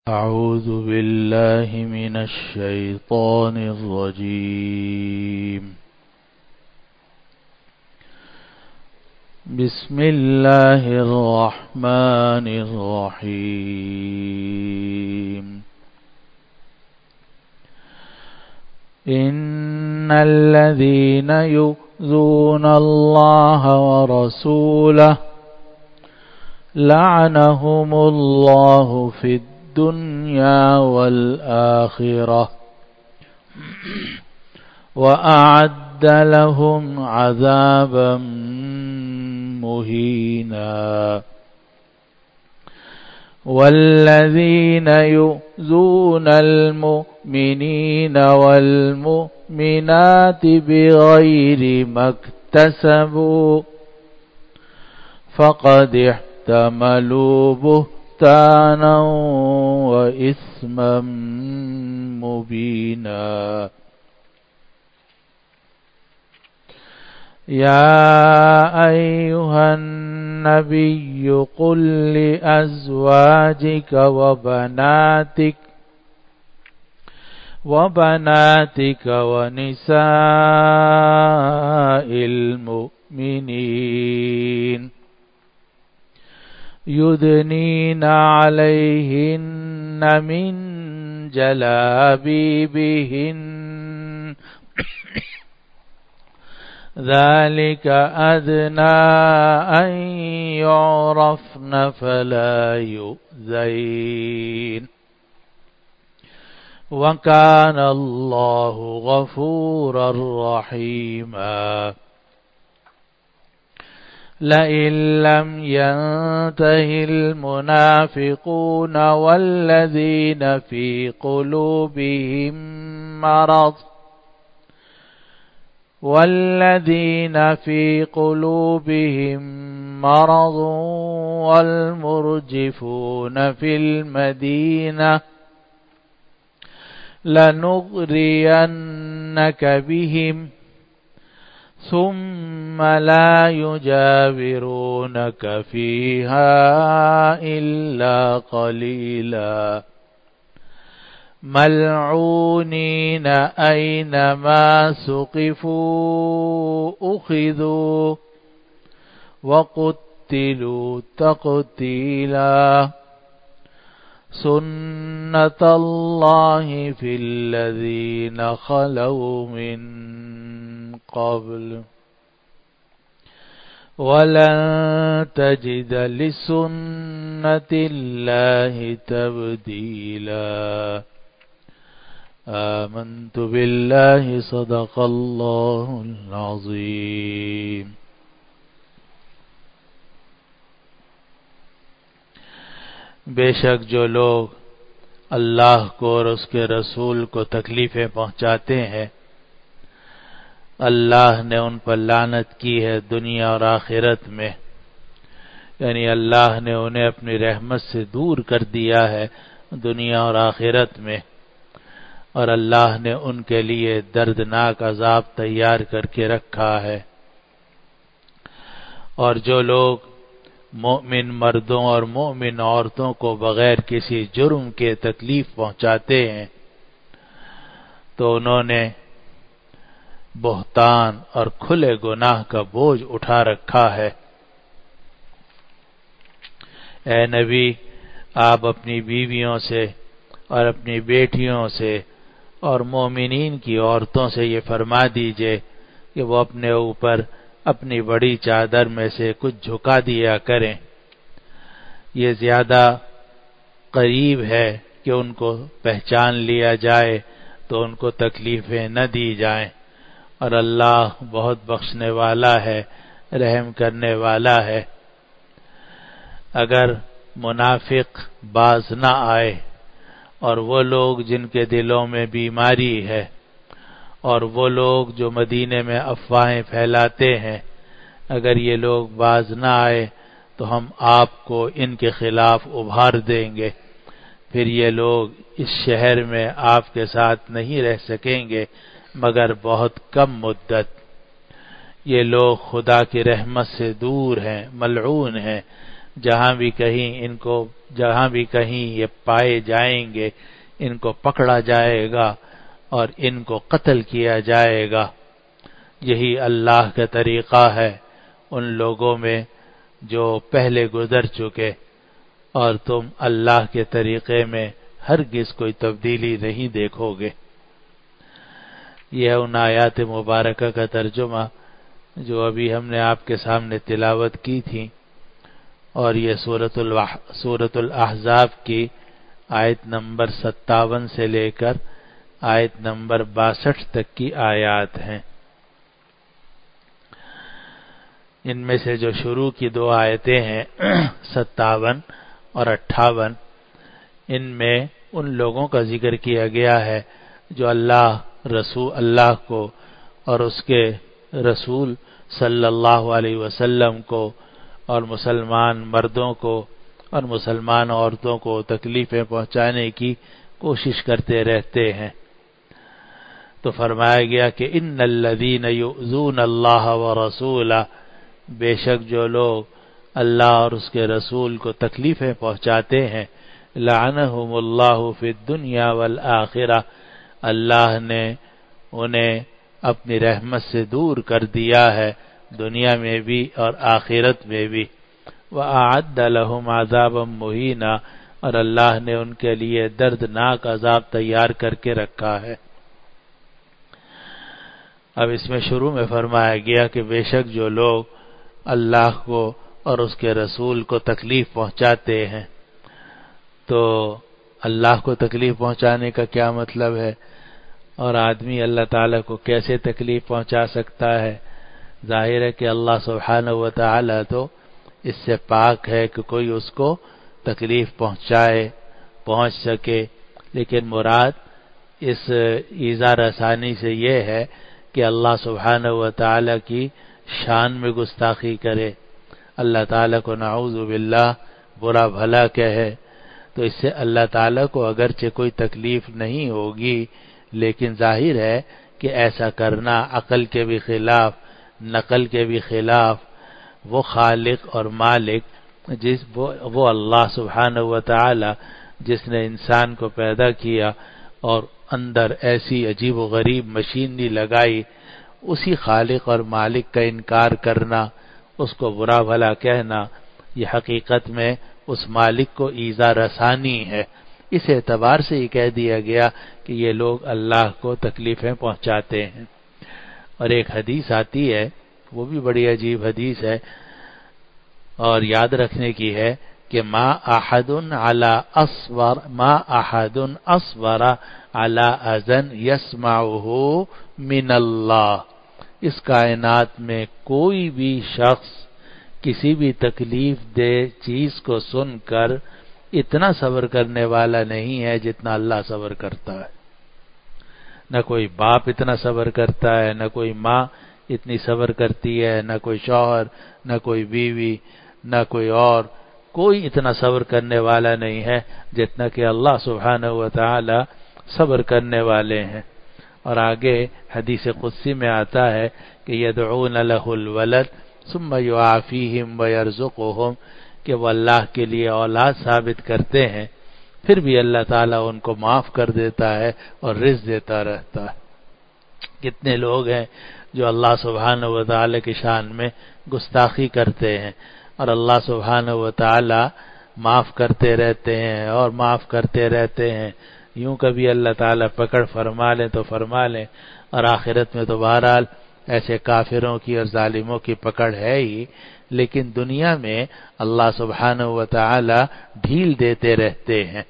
أعوذ بالله من الشيطان الرجيم. بسم الله الرحمن الرحيم. إن الذين يؤذون الله ورسوله لعنهم الله في الدنيا والآخرة وأعد لهم عذابا مهينا. والذين يؤذون المؤمنين والمؤمنات بغير ما اكتسبوا فقد احتملوا بهتانا وإثما مبينا. يا أيها النبي قل لأزواجك وبناتك ونساء المؤمنين يدنين عليهن من جلابيبهن ذلك أدنى أن يعرفن فلا يؤذين وكان الله غفورا رحيما. لئن لم ينته المنافقون والذين في قلوبهم مرض والمرجفون في المدينة لنغرينك بهم ثم لا يجاورونك فيها إلا قليلا ملعونين أينما ثقفوا أخذوا وقتلوا تقتيلا. سنة الله في الذين خلوا من قبل ولن تجد لسنة الله تبديلا. آمنت بالله صدق الله العظيم. बेशक जो लोग अल्लाह को और उसके रसूल को तकलीफें पहुंचाते हैं अल्लाह ने उन पर लानत की है दुनिया और आखिरत में, यानी अल्लाह ने उन्हें अपनी रहमत से दूर कर दिया है दुनिया और आखिरत में, और अल्लाह ने उनके लिए दर्दनाक अजाब तैयार करके रखा है। और जो लोग मोमिन मर्दों और मोमिन औरतों को बगैर किसी जुर्म के तकलीफ पहुंचाते हैं तो उन्होंने बुहतान और खुले गुनाह का बोझ उठा रखा है। ए नबी, आप अपनी बीवियों से और अपनी बेटियों से और मोमिनीन की औरतों से ये फरमा दीजिए कि वो अपने ऊपर अपनी बड़ी चादर में से कुछ झुका दिया करें। ये ज्यादा करीब है कि उनको पहचान लिया जाए तो उनको तकलीफें न दी जाएं, और अल्लाह बहुत बख्शने वाला है, रहम करने वाला है। अगर मुनाफिक बाज न आए और वो लोग जिनके दिलों में बीमारी है और वो लोग जो मदीने में अफवाहें फैलाते हैं, अगर ये लोग बाज न आए तो हम आपको इनके खिलाफ उभार देंगे, फिर ये लोग इस शहर में आपके साथ नहीं रह सकेंगे मगर बहुत कम मुद्दत। ये लोग खुदा की रहमत से दूर हैं, मलऊन हैं, جہاں بھی کہیں یہ پائے جائیں گے ان کو پکڑا جائے گا اور ان کو قتل کیا جائے گا۔ یہی اللہ کا طریقہ ہے ان لوگوں میں جو پہلے گزر چکے، اور تم اللہ کے طریقے میں ہرگز کوئی تبدیلی نہیں دیکھو گے۔ یہ ان آیات مبارکہ کا ترجمہ جو ابھی ہم نے آپ کے سامنے تلاوت کی تھی، اور یہ سورۃ الاحزاب کی آیت نمبر 57 سے لے کر آیت نمبر 62 تک کی آیات ہیں۔ ان میں سے جو شروع کی دو آیتیں ہیں 57 اور 58، ان میں ان لوگوں کا ذکر کیا گیا ہے جو اللہ کو اور اس کے رسول صلی اللہ علیہ وسلم کو اور مسلمان مردوں کو اور مسلمان عورتوں کو تکلیفیں پہنچانے کی کوشش کرتے رہتے ہیں۔ تو فرمایا گیا کہ ان الذین یؤذون اللہ ورسولہ، بے شک جو لوگ اللہ اور اس کے رسول کو تکلیفیں پہنچاتے ہیں، لعنہم اللہ فی الدنیا والآخرہ، اللہ نے انہیں اپنی رحمت سے دور کر دیا ہے دنیا میں بھی اور آخرت میں بھی، وأعد لهم عذابا مہینا، اور اللہ نے ان کے لیے دردناک عذاب تیار کر کے رکھا ہے۔ اب اس میں شروع میں فرمایا گیا کہ بے شک جو لوگ اللہ کو اور اس کے رسول کو تکلیف پہنچاتے ہیں، تو اللہ کو تکلیف پہنچانے کا کیا مطلب ہے، اور آدمی اللہ تعالیٰ کو کیسے تکلیف پہنچا سکتا ہے؟ ظاہر ہے کہ اللہ سبحانہ و تعالیٰ تو اس سے پاک ہے کہ کوئی اس کو تکلیف پہنچ سکے، لیکن مراد اس ایذا رسانی سے یہ ہے کہ اللہ سبحانہ و تعالیٰ کی شان میں گستاخی کرے، اللہ تعالیٰ کو نعوذ باللہ برا بھلا کہے، تو اس سے اللہ تعالیٰ کو اگرچہ کوئی تکلیف نہیں ہوگی، لیکن ظاہر ہے کہ ایسا کرنا عقل کے بھی خلاف، نقل کے بھی خلاف۔ وہ خالق اور مالک وہ اللہ سبحانہ و تعالی جس نے انسان کو پیدا کیا اور اندر ایسی عجیب و غریب مشینری لگائی، اسی خالق اور مالک کا انکار کرنا، اس کو برا بھلا کہنا، یہ حقیقت میں اس مالک کو ایذا رسانی ہے۔ اس اعتبار سے یہ کہہ دیا گیا کہ یہ لوگ اللہ کو تکلیفیں پہنچاتے ہیں۔ اور ایک حدیث آتی ہے، وہ بھی بڑی عجیب حدیث ہے اور یاد رکھنے کی ہے کہ ما احد اصبر علی اذن یسمعہ من اللہ، اس کائنات میں کوئی بھی شخص کسی بھی تکلیف دہ چیز کو سن کر اتنا صبر کرنے والا نہیں ہے جتنا اللہ صبر کرتا ہے۔ نہ کوئی باپ اتنا صبر کرتا ہے، نہ کوئی ماں اتنی صبر کرتی ہے، نہ کوئی شوہر، نہ کوئی بیوی، نہ کوئی اور، کوئی اتنا صبر کرنے والا نہیں ہے جتنا کہ اللہ سبحانہ و تعالی صبر کرنے والے ہیں۔ اور آگے حدیث قدسی میں آتا ہے کہ یدعون له الولد ثم یعافیہم ویرزقہم، کہ وہ اللہ کے لیے اولاد ثابت کرتے ہیں، پھر بھی اللہ تعالیٰ ان کو معاف کر دیتا ہے اور رزق دیتا رہتا ہے۔ کتنے لوگ ہیں جو اللہ سبحانہ و تعالیٰ کی شان میں گستاخی کرتے ہیں، اور اللہ سبحانہ و تعالیٰ معاف کرتے رہتے ہیں اور معاف کرتے رہتے ہیں۔ یوں کبھی اللہ تعالیٰ پکڑ فرما لیں تو فرما لیں، اور آخرت میں تو بہرحال ایسے کافروں کی اور ظالموں کی پکڑ ہے ہی، لیکن دنیا میں اللہ سبحانہ و تعالی ڈھیل دیتے رہتے ہیں۔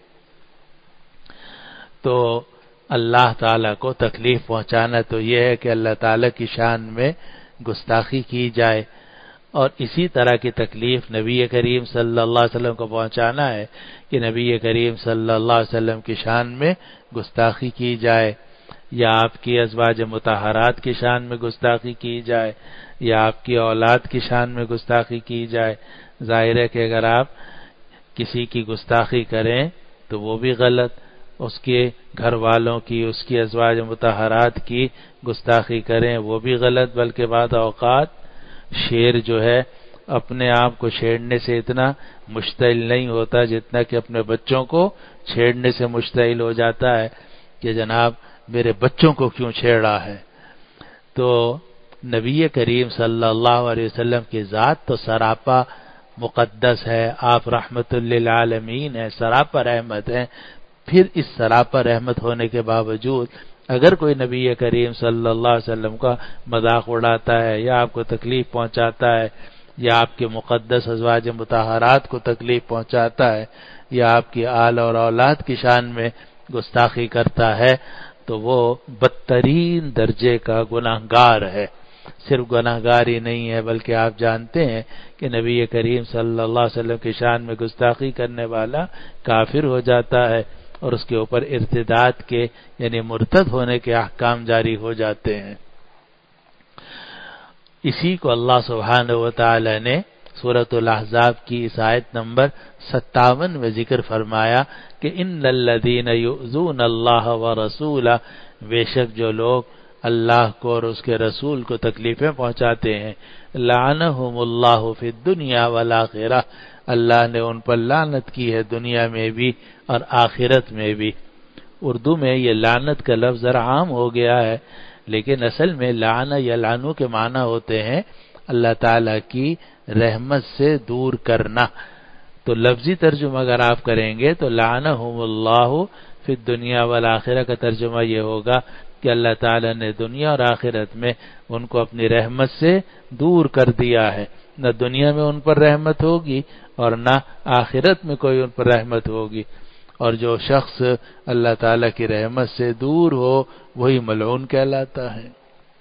تو اللہ تعالیٰ کو تکلیف پہنچانا تو یہ ہے کہ اللہ تعالیٰ کی شان میں گستاخی کی جائے، اور اسی طرح کی تکلیف نبی کریم صلی اللہ علیہ وسلم کو پہنچانا ہے کہ نبی کریم صلی اللہ علیہ وسلم کی شان میں گستاخی کی جائے، یا آپ کی ازواج مطہرات کی شان میں گستاخی کی جائے، یا آپ کی اولاد کی شان میں گستاخی کی جائے۔ ظاہر ہے کہ اگر آپ کسی کی گستاخی کریں تو وہ بھی غلط، اس کے گھر والوں کی، اس کی ازواج مطہرات کی گستاخی کریں وہ بھی غلط، بلکہ بعض اوقات شیر جو ہے اپنے آپ کو چھیڑنے سے اتنا مشتعل نہیں ہوتا جتنا کہ اپنے بچوں کو چھیڑنے سے مشتعل ہو جاتا ہے کہ جناب میرے بچوں کو کیوں چھیڑا ہے۔ تو نبی کریم صلی اللہ علیہ وسلم کی ذات تو سراپا مقدس ہے، آپ رحمت للعالمین ہیں، سراپا رحمت ہیں، پھر اس سراپا رحمت ہونے کے باوجود اگر کوئی نبی کریم صلی اللہ علیہ وسلم کا مذاق اڑاتا ہے یا آپ کو تکلیف پہنچاتا ہے یا آپ کے مقدس ازواج مطہرات کو تکلیف پہنچاتا ہے یا آپ کی آل اور اولاد کی شان میں گستاخی کرتا ہے تو وہ بدترین درجے کا گناہگار ہے۔ صرف گناہگار ہی نہیں ہے بلکہ آپ جانتے ہیں کہ نبی کریم صلی اللہ علیہ وسلم کی شان میں گستاخی کرنے والا کافر ہو جاتا ہے اور اس کے اوپر ارتداد کے یعنی مرتد ہونے کے احکام جاری ہو جاتے ہیں۔ اسی کو اللہ سبحانہ و تعالی نے سورۃ الاحزاب کی اس آیت نمبر 57 میں ذکر فرمایا کہ ان الذین یؤذون اللہ ورسولہ، بے شک جو لوگ اللہ کو اور اس کے رسول کو تکلیفیں پہنچاتے ہیں، لعنہم اللہ فی الدنیا والآخرہ، اللہ نے ان پر لعنت کی ہے دنیا میں بھی اور آخرت میں بھی۔ اردو میں یہ لعنت کا لفظ ذرا عام ہو گیا ہے لیکن اصل میں لعن یلعنو کے معنی ہوتے ہیں اللہ تعالی کی رحمت سے دور کرنا۔ تو لفظی ترجمہ اگر آپ کریں گے تو لعنہم اللہ فی الدنیا والآخرہ کا ترجمہ یہ ہوگا کہ اللہ تعالی نے دنیا اور آخرت میں ان کو اپنی رحمت سے دور کر دیا ہے، نہ دنیا میں ان پر رحمت ہوگی اور نہ آخرت میں کوئی ان پر رحمت ہوگی، اور جو شخص اللہ تعالی کی رحمت سے دور ہو وہی ملعون کہلاتا ہے۔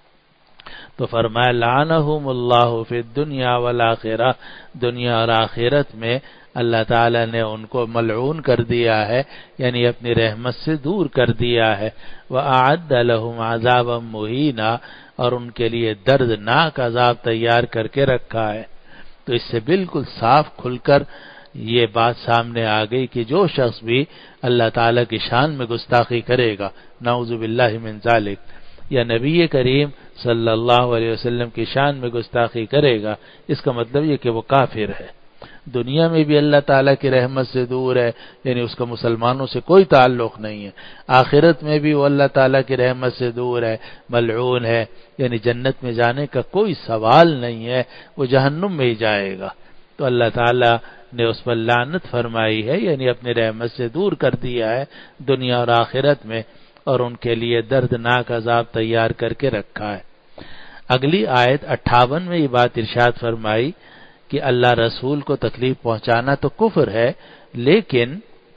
تو فرمایا لعنہم اللہ فی الدنیا والآخرہ، دنیا اور آخرت میں اللہ تعالی نے ان کو ملعون کر دیا ہے یعنی اپنی رحمت سے دور کر دیا ہے۔ وَأَعَدَّ لَهُمْ عَذَابًا مُهِينًا، اور ان کے لیے دردناک عذاب تیار کر کے رکھا ہے۔ تو اس سے بالکل صاف کھل کر یہ بات سامنے آ گئی کہ جو شخص بھی اللہ تعالی کی شان میں گستاخی کرے گا، نعوذ باللہ من ذالک، یا نبی کریم صلی اللہ علیہ وسلم کی شان میں گستاخی کرے گا، اس کا مطلب یہ کہ وہ کافر ہے، دنیا میں بھی اللہ تعالیٰ کی رحمت سے دور ہے یعنی اس کا مسلمانوں سے کوئی تعلق نہیں ہے، آخرت میں بھی وہ اللہ تعالیٰ کی رحمت سے دور ہے، ملعون ہے یعنی جنت میں جانے کا کوئی سوال نہیں ہے، وہ جہنم میں ہی جائے گا۔ تو اللہ تعالیٰ نے اس پر لعنت فرمائی ہے یعنی اپنی رحمت سے دور کر دیا ہے دنیا اور آخرت میں، اور ان کے لیے دردناک عذاب تیار کر کے رکھا ہے۔ اگلی آیت 58 میں یہ بات ارشاد فرمائی کہ اللہ رسول کو تکلیف پہنچانا تو کفر ہے، لیکن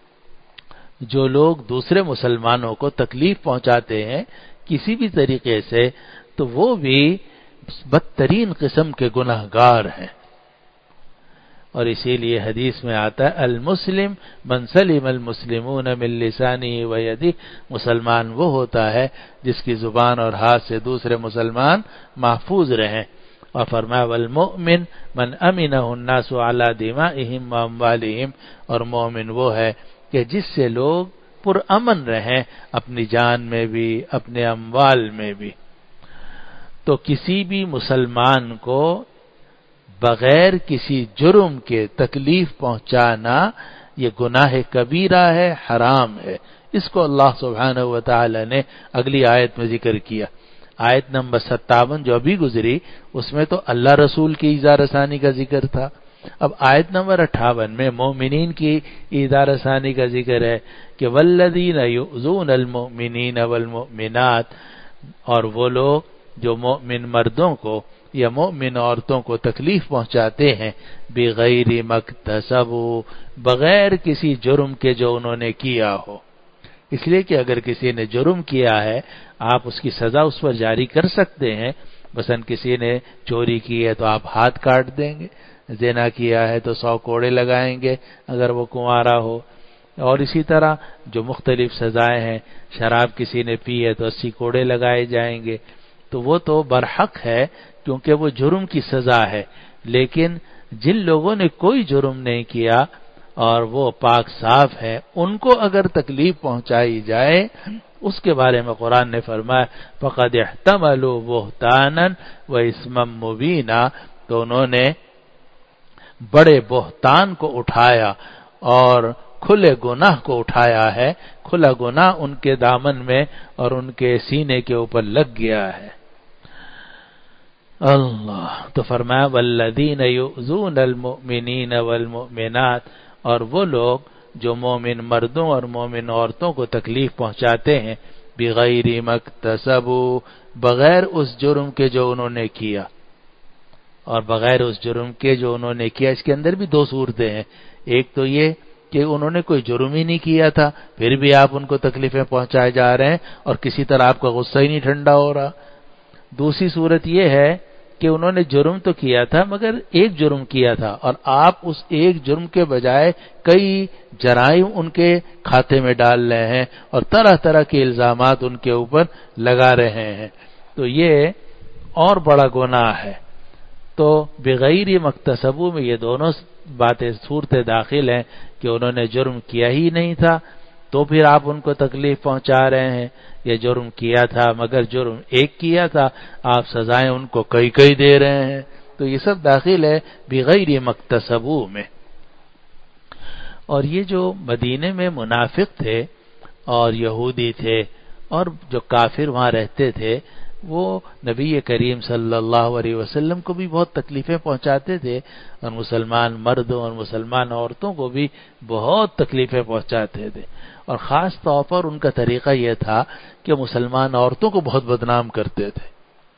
جو لوگ دوسرے مسلمانوں کو تکلیف پہنچاتے ہیں کسی بھی طریقے سے تو وہ بھی بدترین قسم کے گناہگار ہیں، اور اسی لیے حدیث میں آتا ہے المسلم من سلم المسلمون من لسانہ ویدہ، مسلمان وہ ہوتا ہے جس کی زبان اور ہاتھ سے دوسرے مسلمان محفوظ رہیں، اور فرمایا والمؤمن من امنہ الناس علی دمائہم واموالہم، اور مومن وہ ہے کہ جس سے لوگ پرامن رہیں اپنی جان میں بھی اپنے اموال میں بھی۔ تو کسی بھی مسلمان کو بغیر کسی جرم کے تکلیف پہنچانا یہ گناہ کبیرہ ہے، حرام ہے، اس کو اللہ سبحانہ و تعالی نے اگلی آیت میں ذکر کیا۔ آیت نمبر 57 جو ابھی گزری اس میں تو اللہ رسول کی ایذا رسانی کا ذکر تھا، اب آیت نمبر 58 میں مومنین کی ایذا رسانی کا ذکر ہے کہ والذین یؤذون المؤمنین والمؤمنات، اور وہ لوگ جو مومن مردوں کو یا مومن عورتوں کو تکلیف پہنچاتے ہیں بغیر مکتسبوا، بغیر کسی جرم کے جو انہوں نے کیا ہو، اس لیے کہ اگر کسی نے جرم کیا ہے آپ اس کی سزا اس پر جاری کر سکتے ہیں، مثلا کسی نے چوری کی ہے تو آپ ہاتھ کاٹ دیں گے، زنا کیا ہے تو 100 کوڑے لگائیں گے اگر وہ کنوارا ہو، اور اسی طرح جو مختلف سزائیں ہیں، شراب کسی نے پی ہے تو 80 کوڑے لگائے جائیں گے، تو وہ تو برحق ہے کیونکہ وہ جرم کی سزا ہے، لیکن جن لوگوں نے کوئی جرم نہیں کیا اور وہ پاک صاف ہے ان کو اگر تکلیف پہنچائی جائے اس کے بارے میں قرآن نے فرمایا فقد احتملوا بہتانا و اسما مبینا، تو انہوں نے بڑے بہتان کو اٹھایا اور کھلے گناہ کو اٹھایا ہے. کھلا گناہ ان کے دامن میں اور ان کے سینے کے اوپر لگ گیا ہے. اللہ تو فرمایا والذین یؤذون المؤمنین والمؤمنات، اور وہ لوگ جو مومن مردوں اور مومن عورتوں کو تکلیف پہنچاتے ہیں بغیر مکتسبوا، بغیر اس جرم کے جو انہوں نے کیا. اور بغیر اس جرم کے جو انہوں نے کیا، اس کے اندر بھی دو صورتیں ہیں. ایک تو یہ کہ انہوں نے کوئی جرم ہی نہیں کیا تھا پھر بھی آپ ان کو تکلیفیں پہنچائے جا رہے ہیں اور کسی طرح آپ کا غصہ ہی نہیں ٹھنڈا ہو رہا. دوسری صورت یہ ہے کہ انہوں نے جرم تو کیا تھا مگر ایک جرم کیا تھا اور آپ اس ایک جرم کے بجائے کئی جرائم ان کے کھاتے میں ڈال رہے ہیں اور طرح طرح کے الزامات ان کے اوپر لگا رہے ہیں. تو یہ اور بڑا گناہ ہے. تو بغیر مکتسبو میں یہ دونوں باتیں صورتیں داخل ہیں کہ انہوں نے جرم کیا ہی نہیں تھا تو پھر آپ ان کو تکلیف پہنچا رہے ہیں. یہ جرم کیا تھا مگر جرم ایک کیا تھا، آپ سزائیں ان کو کئی کئی دے رہے ہیں. تو یہ سب داخل ہے بغیر مکتسبو میں. اور یہ جو مدینے میں منافق تھے اور یہودی تھے اور جو کافر وہاں رہتے تھے، وہ نبی کریم صلی اللہ علیہ وسلم کو بھی بہت تکلیفیں پہنچاتے تھے اور مسلمان مردوں اور مسلمان عورتوں کو بھی بہت تکلیفیں پہنچاتے تھے. اور خاص طور پر ان کا طریقہ یہ تھا کہ مسلمان عورتوں کو بہت بدنام کرتے تھے.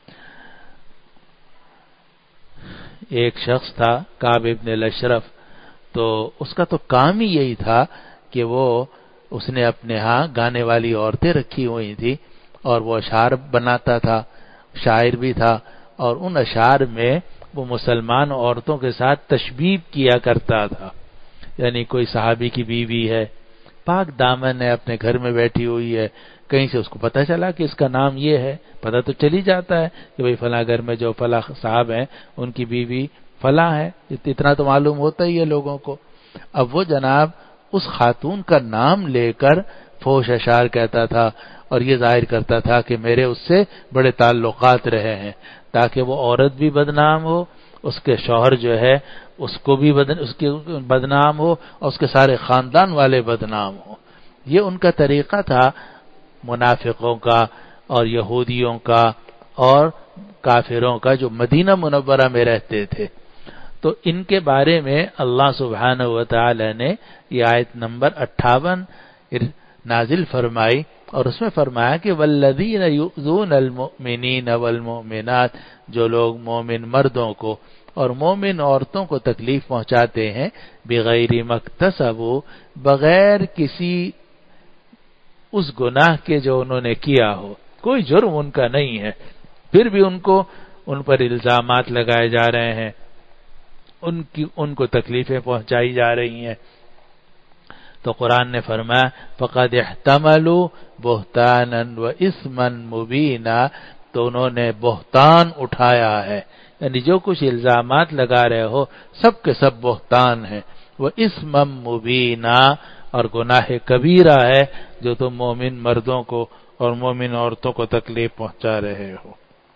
ایک شخص تھا کعب ابن الاشرف، تو اس کا تو کام ہی یہی تھا کہ اس نے اپنے ہاں گانے والی عورتیں رکھی ہوئی تھی اور وہ اشعار بناتا تھا، شاعر بھی تھا، اور ان اشعار میں وہ مسلمان عورتوں کے ساتھ تشبیہ کیا کرتا تھا. یعنی کوئی صحابی کی بیوی ہے، پاک دامن ہے، اپنے گھر میں بیٹھی ہوئی ہے، کہیں سے اس کو پتہ چلا کہ اس کا نام یہ ہے، پتہ تو چلی جاتا ہے کہ بھئی فلاں گھر میں جو فلاں صاحب ہیں ان کی بیوی فلاں ہے، اتنا تو معلوم ہوتا ہی ہے لوگوں کو. اب وہ جناب اس خاتون کا نام لے کر فحش اشعار کہتا تھا اور یہ ظاہر کرتا تھا کہ میرے اس سے بڑے تعلقات رہے ہیں، تاکہ وہ عورت بھی بدنام ہو، اس کے شوہر جو ہے اس کو بھی اس کے بدنام ہو اور اس کے سارے خاندان والے بدنام ہو. یہ ان کا طریقہ تھا منافقوں کا اور یہودیوں کا اور کافروں کا جو مدینہ منورہ میں رہتے تھے. تو ان کے بارے میں اللہ سبحانہ و تعالی نے یہ آیت نمبر 58 نازل فرمائی اور اس میں فرمایا کہ والذین یؤذون المؤمنین والمؤمنات، جو لوگ مومن مردوں کو اور مومن عورتوں کو تکلیف پہنچاتے ہیں بغیر مکتسبوا، بغیر کسی اس گناہ کے جو انہوں نے کیا ہو، کوئی جرم ان کا نہیں ہے پھر بھی ان پر الزامات لگائے جا رہے ہیں، ان کو تکلیفیں پہنچائی جا رہی ہیں. تو قرآن نے فرمایا فقد احتملوا بہتانا واثما مبینا، تو انہوں نے بہتان اٹھایا ہے، یعنی جو کچھ الزامات لگا رہے ہو سب کے سب بہتان ہیں. واثما مبینا، اور گناہ کبیرہ ہے جو تم مومن مردوں کو اور مومن عورتوں کو تکلیف پہنچا رہے ہو.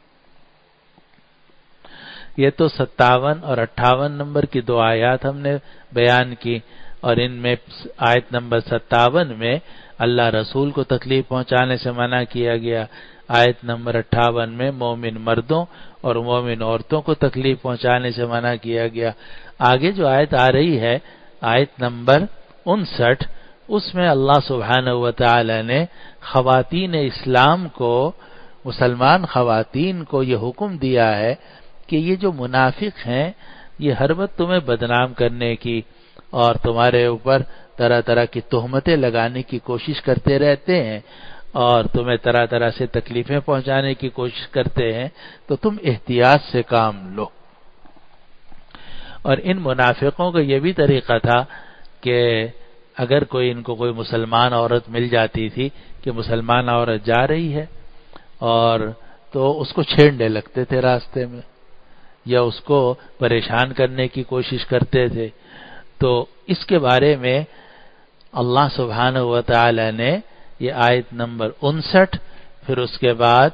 یہ تو 57 اور 58 نمبر کی دو آیات ہم نے بیان کی، اور ان میں آیت نمبر 57 میں اللہ رسول کو تکلیف پہنچانے سے منع کیا گیا، آیت نمبر 58 میں مومن مردوں اور مومن عورتوں کو تکلیف پہنچانے سے منع کیا گیا. آگے جو آیت آ رہی ہے آیت نمبر 59، اس میں اللہ سبحانہ و تعالی نے خواتین اسلام کو، مسلمان خواتین کو یہ حکم دیا ہے کہ یہ جو منافق ہیں یہ ہر وقت تمہیں بدنام کرنے کی اور تمہارے اوپر طرح طرح کی تہمتیں لگانے کی کوشش کرتے رہتے ہیں اور تمہیں طرح طرح سے تکلیفیں پہنچانے کی کوشش کرتے ہیں، تو تم احتیاط سے کام لو. اور ان منافقوں کا یہ بھی طریقہ تھا کہ اگر ان کو کوئی مسلمان عورت مل جاتی تھی کہ مسلمان عورت جا رہی ہے اور تو اس کو چھیڑنے لگتے تھے راستے میں یا اس کو پریشان کرنے کی کوشش کرتے تھے. تو اس کے بارے میں اللہ سبحانہ و تعالی نے یہ آیت نمبر 59 پھر اس کے بعد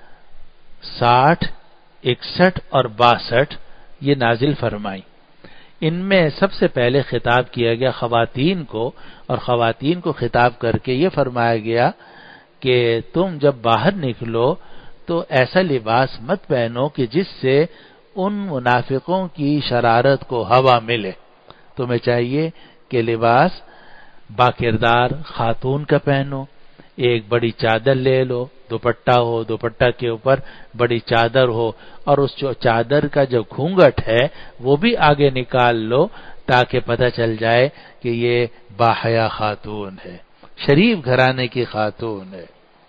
60، 61 اور 62 یہ نازل فرمائی. ان میں سب سے پہلے خطاب کیا گیا خواتین کو، اور خواتین کو خطاب کر کے یہ فرمایا گیا کہ تم جب باہر نکلو تو ایسا لباس مت پہنو کہ جس سے ان منافقوں کی شرارت کو ہوا ملے. تمہیں چاہیے کہ لباس باکردار خاتون کا پہنو، ایک بڑی چادر لے لو، دوپٹہ ہو، دوپٹہ کے اوپر بڑی چادر ہو، اور اس چادر کا جو گھونگھٹ ہے وہ بھی آگے نکال لو تاکہ پتہ چل جائے کہ یہ باحیا خاتون ہے، شریف گھرانے کی خاتون ہے.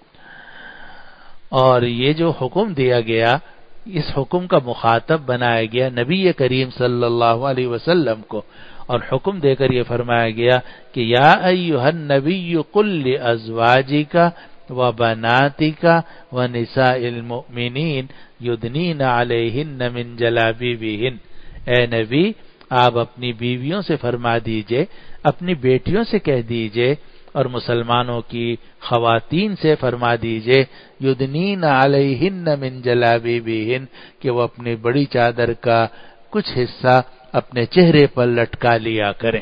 اور یہ جو حکم دیا گیا، اس حکم کا مخاطب بنایا گیا نبی کریم صلی اللہ علیہ وسلم کو، اور حکم دے کر یہ فرمایا گیا کہ یا ایھا النبی قل لازواجک وبناتک ونساء المؤمنین یدنین علیہن من جلابیبہن. اے نبی، آپ اپنی بیویوں سے فرما دیجئے، اپنی بیٹیوں سے کہہ دیجئے، اور مسلمانوں کی خواتین سے فرما دیجئے یدنین علیہن من جلابیبہن کہ وہ اپنی بڑی چادر کا کچھ حصہ اپنے چہرے پر لٹکا لیا کریں.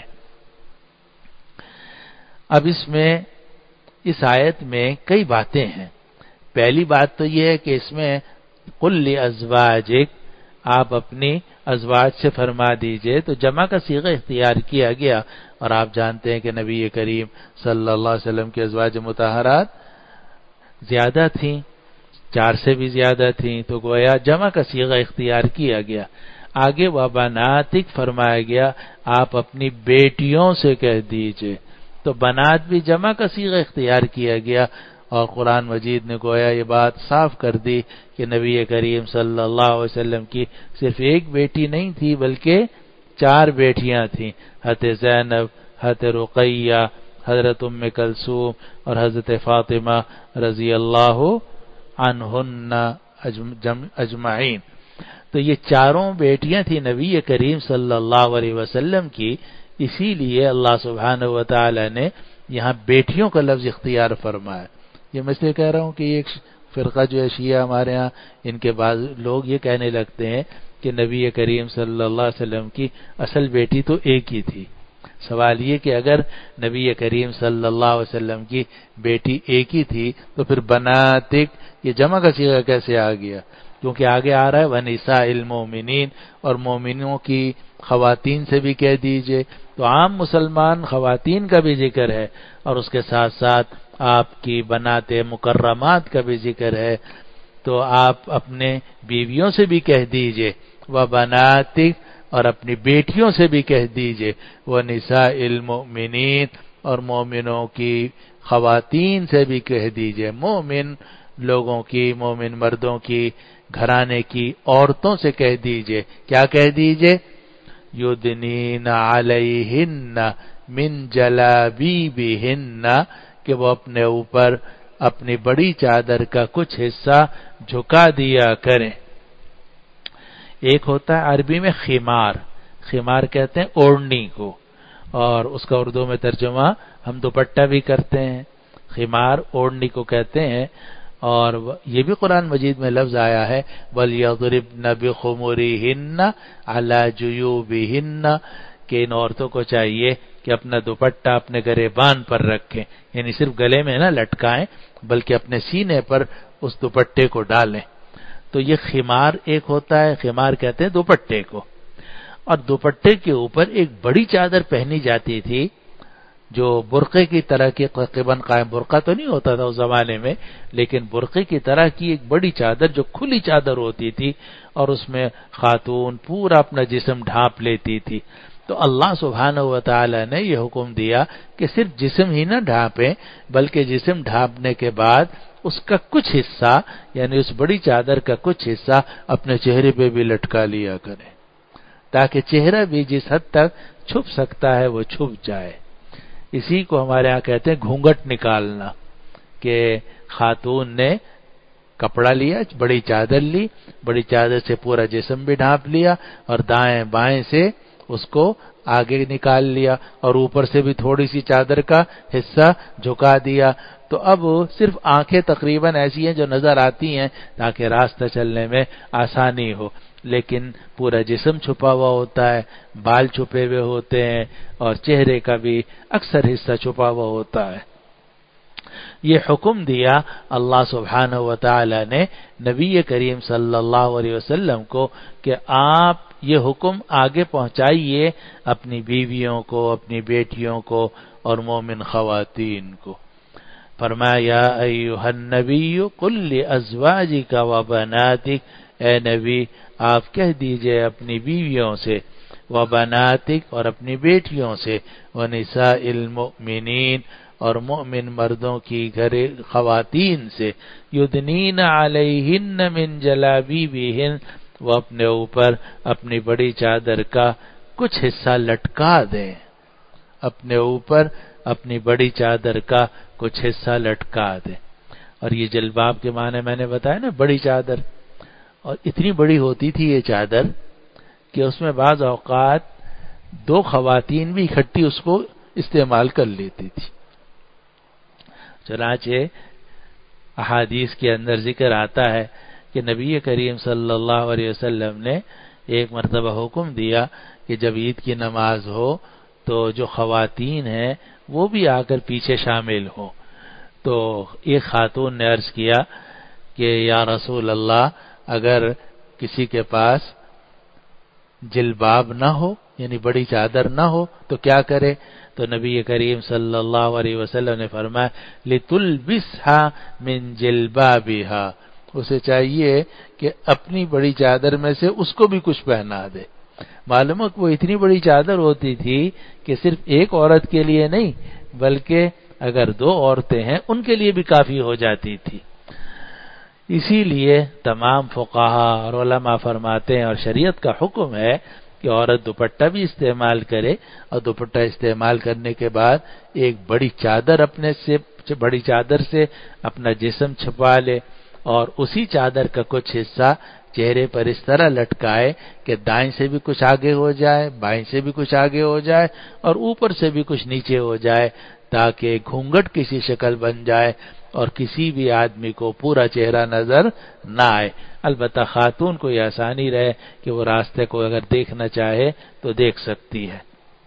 اب اس آیت میں کئی باتیں ہیں. پہلی بات تو یہ ہے کہ اس میں قل لازواجک، آپ اپنی ازواج سے فرما دیجئے، تو جمع کا صیغہ اختیار کیا گیا، اور آپ جانتے ہیں کہ نبی کریم صلی اللہ علیہ وسلم کی ازواج مطہرات زیادہ تھیں، 4 سے بھی زیادہ تھیں، تو گویا جمع کا صیغہ اختیار کیا گیا. آگے وبناتک فرمایا گیا، آپ اپنی بیٹیوں سے کہہ دیجئے، تو بنات بھی جمع کا صیغہ اختیار کیا گیا. اور قرآن مجید نے گویا یہ بات صاف کر دی کہ نبی کریم صلی اللہ علیہ وسلم کی صرف ایک بیٹی نہیں تھی بلکہ 4 بیٹیاں تھیں، حضرت زینب، حضرت رقیہ، حضرت ام کلثوم اور حضرت فاطمہ رضی اللہ عنہن اجمعین. تو یہ 4 بیٹیاں تھیں نبی کریم صلی اللہ علیہ وسلم کی، اسی لیے اللہ سبحانہ و تعالی نے یہاں بیٹیوں کا لفظ اختیار فرمایا. یہ میں اس لیے کہہ رہا ہوں کہ ایک فرقہ جو ہے شیعہ ہمارے ہاں، ان کے بعض لوگ یہ کہنے لگتے ہیں کہ نبی کریم صلی اللہ علیہ وسلم کی اصل بیٹی تو ایک ہی تھی. سوال یہ کہ اگر نبی کریم صلی اللہ علیہ وسلم کی بیٹی ایک ہی تھی تو پھر بناتک یہ جمع کا صیغہ کیسے آ گیا؟ کیونکہ آگے آ رہا ہے ونساء المؤمنین، اور مومنوں کی خواتین سے بھی کہہ دیجئے، تو عام مسلمان خواتین کا بھی ذکر ہے، اور اس کے ساتھ ساتھ آپ کی بنات مکرمات کا بھی ذکر ہے. تو آپ اپنے بیویوں سے بھی کہہ دیجئے وبناتک، اور اپنی بیٹیوں سے بھی کہہ دیجئے ونساء المؤمنین، اور مومنوں کی خواتین سے بھی کہہ دیجئے، مومن لوگوں کی، مومن مردوں کی، گھرانے کی عورتوں سے کہہ دیجئے. کیا کہہ دیجئے؟ یدنین علیہن من جلابیبہن، کہ وہ اپنے اوپر اپنی بڑی چادر کا کچھ حصہ جھکا دیا کریں. ایک ہوتا ہے عربی میں خمار، خمار کہتے ہیں اوڑھنی کو، اور اس کا اردو میں ترجمہ ہم دوپٹہ بھی کرتے ہیں. خمار اوڑھنی کو کہتے ہیں، اور یہ بھی قرآن مجید میں لفظ آیا ہے وَلْيَضْرِبْنَ بِخُمُرِهِنَّ عَلَى جُيُوبِهِنَّ، کہ ان عورتوں کو چاہیے کہ اپنا دوپٹہ اپنے گریبان پر رکھیں، یعنی صرف گلے میں نہ لٹکائیں بلکہ اپنے سینے پر اس دوپٹے کو ڈالیں. تو یہ خمار ایک ہوتا ہے، خمار کہتے ہیں دوپٹے کو. اور دوپٹے کے اوپر ایک بڑی چادر پہنی جاتی تھی جو برقعے کی طرح کی، قائم برقع تو نہیں ہوتا تھا اس زمانے میں، لیکن برقعے کی طرح کی ایک بڑی چادر جو کھلی چادر ہوتی تھی، اور اس میں خاتون پورا اپنا جسم ڈھانپ لیتی تھی. تو اللہ سبحانہ و تعالی نے یہ حکم دیا کہ صرف جسم ہی نہ ڈھانپیں بلکہ جسم ڈھانپنے کے بعد اس کا کچھ حصہ، یعنی اس بڑی چادر کا کچھ حصہ اپنے چہرے پہ بھی لٹکا لیا کریں، تاکہ چہرہ بھی جس حد تک چھپ سکتا ہے وہ چھپ جائے. اسی کو ہمارے ہاں کہتے ہیں گھونگھٹ نکالنا، کہ خاتون نے کپڑا لیا، بڑی چادر لی، بڑی چادر سے پورا جسم بھی ڈھانپ لیا، اور دائیں بائیں سے اس کو آگے نکال لیا، اور اوپر سے بھی تھوڑی سی چادر کا حصہ جھکا دیا. تو تو اب صرف آنکھیں تقریباً ایسی ہیں جو نظر آتی ہیں تاکہ راستہ چلنے میں آسانی ہو، لیکن پورا جسم چھپا ہوا ہوتا ہے، بال چھپے ہوئے ہوتے ہیں اور چہرے کا بھی اکثر حصہ چھپا ہوا ہوتا ہے۔ یہ حکم دیا اللہ سبحانہ و تعالی نے نبی کریم صلی اللہ علیہ وسلم کو کہ آپ یہ حکم آگے پہنچائیے اپنی بیویوں کو، اپنی بیٹیوں کو اور مومن خواتین کو۔ فرمایا یا ایھا النبی قل لازواجک وبناتک، اے نبی آپ کہہ دیجئے اپنی بیویوں سے، وبناتک اور اپنی بیٹیوں سے، ونساء المؤمنین اور مومن مردوں کی گھر خواتین سے، یدنین علیہن من جلابیبہن، وہ اپنے اوپر اپنی بڑی چادر کا کچھ حصہ لٹکا دیں، اپنے اوپر اپنی بڑی چادر کا کچھ حصہ لٹکا دیں۔ اور یہ جلباب کے معنی میں نے بتایا نا، بڑی چادر، اور اتنی بڑی ہوتی تھی یہ چادر کہ اس میں بعض اوقات 2 خواتین بھی اکٹھی اس کو استعمال کر لیتی تھی۔ چنانچہ احادیث کے اندر ذکر آتا ہے کہ نبی کریم صلی اللہ علیہ وسلم نے ایک مرتبہ حکم دیا کہ جب عید کی نماز ہو تو جو خواتین ہیں وہ بھی آ کر پیچھے شامل ہوں۔ تو ایک خاتون نے عرض کیا کہ یا رسول اللہ، اگر کسی کے پاس جلباب نہ ہو، یعنی بڑی چادر نہ ہو تو کیا کرے؟ تو نبی کریم صلی اللہ علیہ وسلم نے فرمایا لِتُلْبِسْهَا مِنْ جِلْبَابِهَا، اسے چاہیے کہ اپنی بڑی چادر میں سے اس کو بھی کچھ پہنا دے۔ معلوم ہے کہ وہ اتنی بڑی چادر ہوتی تھی کہ صرف ایک عورت کے لیے نہیں بلکہ اگر 2 عورتیں ہیں ان کے لیے بھی کافی ہو جاتی تھی۔ اسی لیے تمام فقہا اور علماء فرماتے ہیں اور شریعت کا حکم ہے کہ عورت دوپٹہ بھی استعمال کرے، اور دوپٹہ استعمال کرنے کے بعد ایک بڑی چادر سے اپنا جسم چھپا لے، اور اسی چادر کا کچھ حصہ چہرے پر اس طرح لٹکائے کہ دائیں سے بھی کچھ آگے ہو جائے، بائیں سے بھی کچھ آگے ہو جائے اور اوپر سے بھی کچھ نیچے ہو جائے، تاکہ گھونگھٹ کسی شکل بن جائے اور کسی بھی آدمی کو پورا چہرہ نظر نہ آئے۔ البتہ خاتون کو یہ آسانی رہے کہ وہ راستے کو اگر دیکھنا چاہے تو دیکھ سکتی ہے۔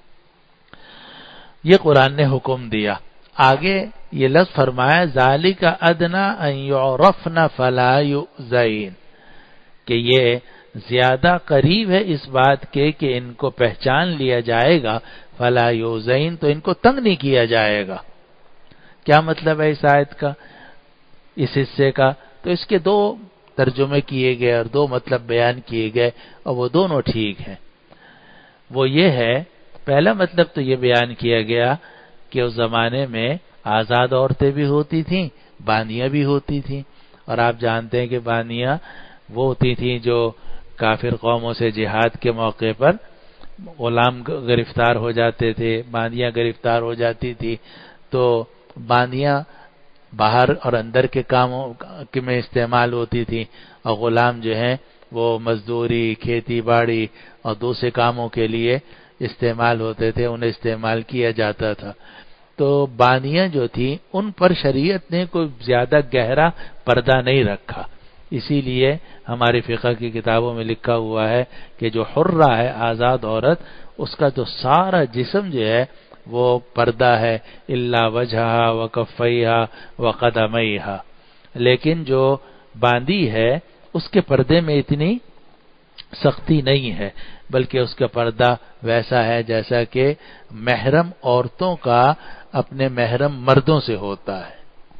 یہ قرآن نے حکم دیا۔ آگے یہ لفظ فرمایا ذالک ادنی ان یعرفن فلا یؤذین، کہ یہ زیادہ قریب ہے اس بات کے کہ ان کو پہچان لیا جائے گا، فلا یؤذین تو ان کو تنگ نہیں کیا جائے گا۔ کیا مطلب ہے اس آیت کا، اس حصے کا؟ تو اس کے 2 ترجمے کیے گئے اور 2 مطلب بیان کیے گئے، اور وہ دونوں ٹھیک ہیں۔ وہ یہ ہے، پہلا مطلب تو یہ بیان کیا گیا کہ اس زمانے میں آزاد عورتیں بھی ہوتی تھیں، باندیاں بھی ہوتی تھیں، اور آپ جانتے ہیں کہ باندیاں وہ ہوتی تھیں جو کافر قوموں سے جہاد کے موقع پر غلام گرفتار ہو جاتے تھے، باندیاں گرفتار ہو جاتی تھی، تو باندیاں باہر اور اندر کے کاموں میں استعمال ہوتی تھی، اور غلام جو ہیں وہ مزدوری، کھیتی باڑی اور دوسرے کاموں کے لیے استعمال ہوتے تھے، انہیں استعمال کیا جاتا تھا۔ تو باندیاں جو تھیں ان پر شریعت نے کوئی زیادہ گہرا پردہ نہیں رکھا، اسی لیے ہماری فقہ کی کتابوں میں لکھا ہوا ہے کہ جو حرہ ہے، آزاد عورت، اس کا تو سارا جسم جو ہے وہ پردہ ہے، الا وجہہا وکفیہا وقدمیہا، لیکن جو باندی ہے اس کے پردے میں اتنی سختی نہیں ہے، بلکہ اس کا پردہ ویسا ہے جیسا کہ محرم عورتوں کا اپنے محرم مردوں سے ہوتا ہے۔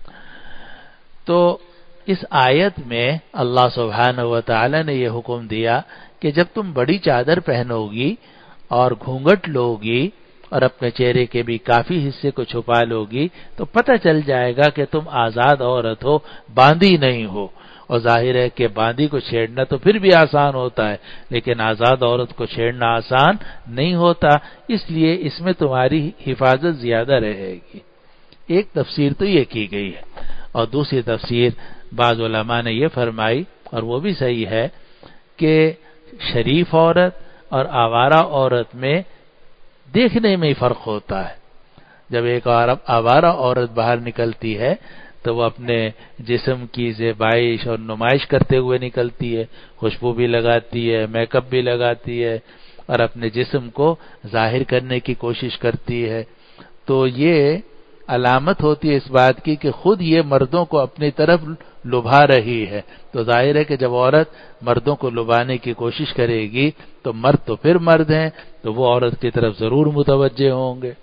تو اس آیت میں اللہ سبحانہ و تعالی نے یہ حکم دیا کہ جب تم بڑی چادر پہنو گی اور گھونگھٹ لو گی اور اپنے چہرے کے بھی کافی حصے کو چھپا لو گی تو پتہ چل جائے گا کہ تم آزاد عورت ہو، باندی نہیں ہو۔ اور ظاہر ہے کہ باندی کو چھیڑنا تو پھر بھی آسان ہوتا ہے، لیکن آزاد عورت کو چھیڑنا آسان نہیں ہوتا، اس لیے اس میں تمہاری حفاظت زیادہ رہے گی۔ ایک تفسیر تو یہ کی گئی ہے، اور دوسری تفسیر بعض علماء نے یہ فرمائی، اور وہ بھی صحیح ہے، کہ شریف عورت اور آوارہ عورت میں دیکھنے میں ہی فرق ہوتا ہے۔ جب ایک آوارہ عورت باہر نکلتی ہے تو وہ اپنے جسم کی زیبائش اور نمائش کرتے ہوئے نکلتی ہے، خوشبو بھی لگاتی ہے، میک اپ بھی لگاتی ہے اور اپنے جسم کو ظاہر کرنے کی کوشش کرتی ہے، تو یہ علامت ہوتی ہے اس بات کی کہ خود یہ مردوں کو اپنی طرف لبھا رہی ہے۔ تو ظاہر ہے کہ جب عورت مردوں کو لبھانے کی کوشش کرے گی تو مرد تو پھر مرد ہیں، تو وہ عورت کی طرف ضرور متوجہ ہوں گے۔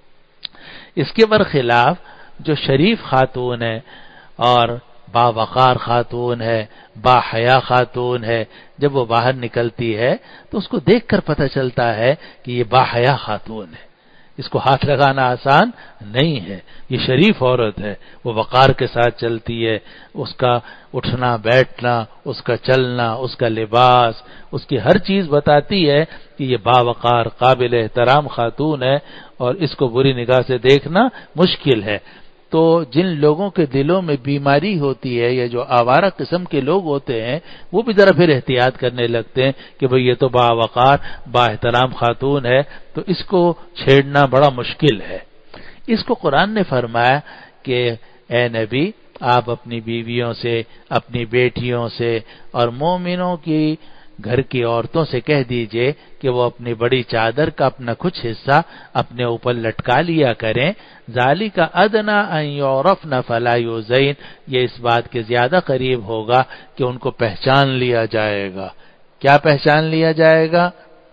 اس کے برخلاف جو شریف خاتون ہے اور باوقار خاتون ہے، با حیا خاتون ہے، جب وہ باہر نکلتی ہے تو اس کو دیکھ کر پتہ چلتا ہے کہ یہ با حیا خاتون ہے، اس کو ہاتھ لگانا آسان نہیں ہے، یہ شریف عورت ہے، وہ وقار کے ساتھ چلتی ہے، اس کا اٹھنا بیٹھنا، اس کا چلنا، اس کا لباس، اس کی ہر چیز بتاتی ہے کہ یہ باوقار قابل احترام خاتون ہے اور اس کو بری نگاہ سے دیکھنا مشکل ہے۔ تو جن لوگوں کے دلوں میں بیماری ہوتی ہے یا جو آوارہ قسم کے لوگ ہوتے ہیں وہ بھی ذرا پھر احتیاط کرنے لگتے ہیں کہ بھئی یہ تو باوقار با احترام خاتون ہے، تو اس کو چھیڑنا بڑا مشکل ہے۔ اس کو قرآن نے فرمایا کہ اے نبی آپ اپنی بیویوں سے، اپنی بیٹیوں سے اور مومنوں کی گھر کی عورتوں سے کہہ دیجئے کہ وہ اپنی بڑی چادر کا اپنا کچھ حصہ اپنے اوپر لٹکا لیا کریں، ذالک ادنی ان یعرفن فلا یؤذین، یہ اس بات کے زیادہ قریب ہوگا کہ ان کو پہچان لیا جائے گا۔ کیا پہچان لیا جائے گا؟